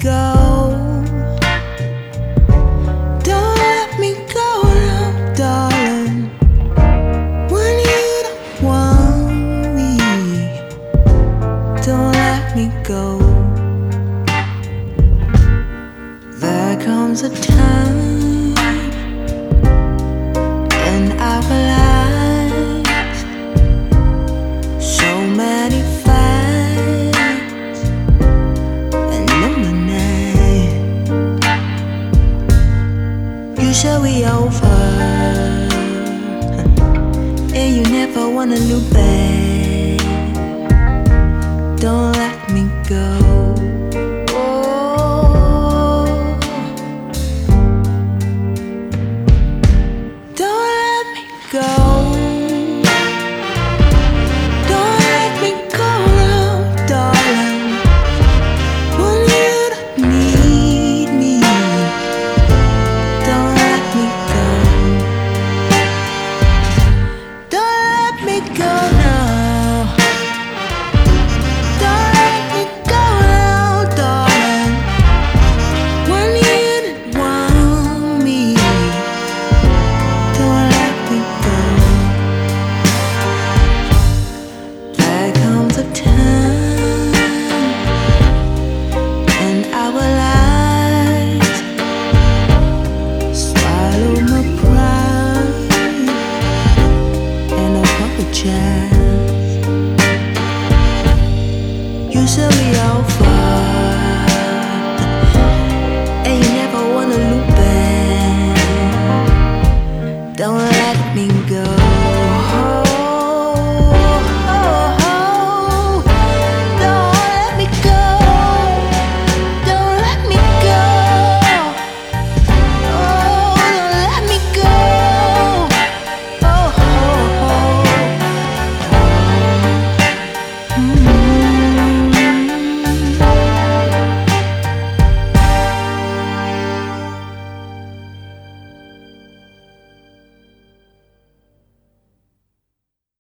go. Don't let me go now, darling. When you don't want me, don't let me go. There comes a time in our lives, so many fights and lonely nights. Usually over, and you never wanna look back. Don't let me go. Go. Don't let me go now, darling. When you don't need me, don't let me go. Don't let me go now. Don't let me go now, darling. When you don't want me, don't let me go. There comes a time in our lives, swallow my pride and apologize. Usually over, and you never wanna look back. Don't